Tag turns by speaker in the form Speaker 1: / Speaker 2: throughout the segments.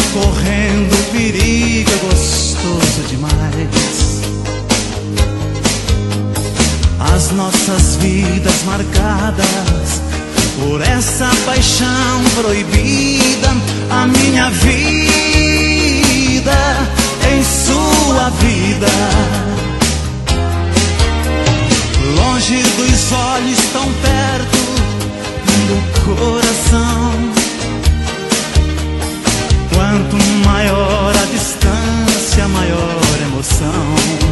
Speaker 1: correndo perigo é gostoso demais. As nossas vidas marcadas por essa paixão proibida, a minha vida em sua vida, longe dos olhos, tão perto do coração. Quanto maior a distância, maior a emoção.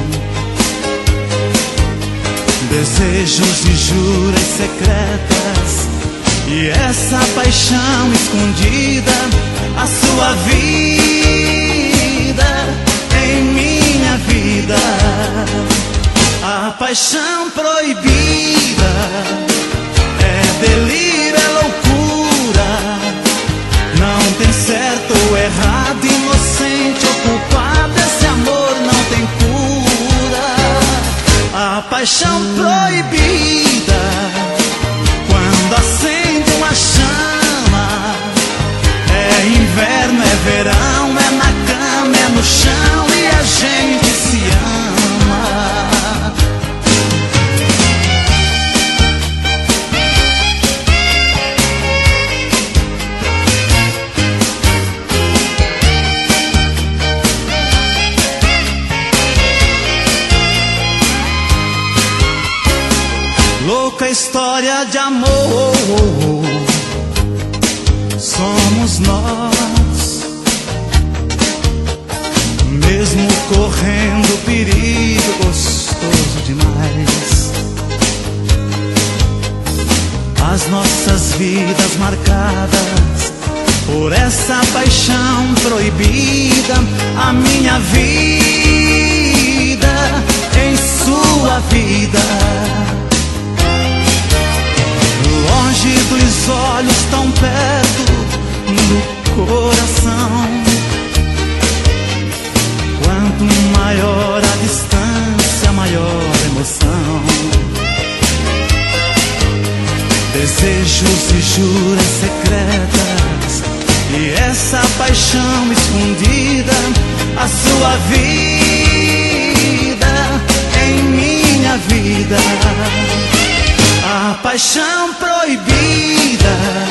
Speaker 1: Desejos e juras secretas, e essa paixão escondida, a sua vida em minha vida. A paixão proibida é delírio, é loucura. Não tem certo ou errado, inocente ou culpado. Esse amor não tem cura. A paixão proibida, quando acende uma chama, é inverno, é verão, é na cama, é no chão, e a gente se ama. Louca história de amor somos nós, mesmo correndo perigo gostoso demais. As nossas vidas marcadas por essa paixão proibida, a minha vida em sua vida, longe dos olhos, tão perto do coração. Quanto maior a distância, maior a emoção. Desejos e juras secretas, e essa paixão escondida, a sua vida em minha vida. A paixão proibida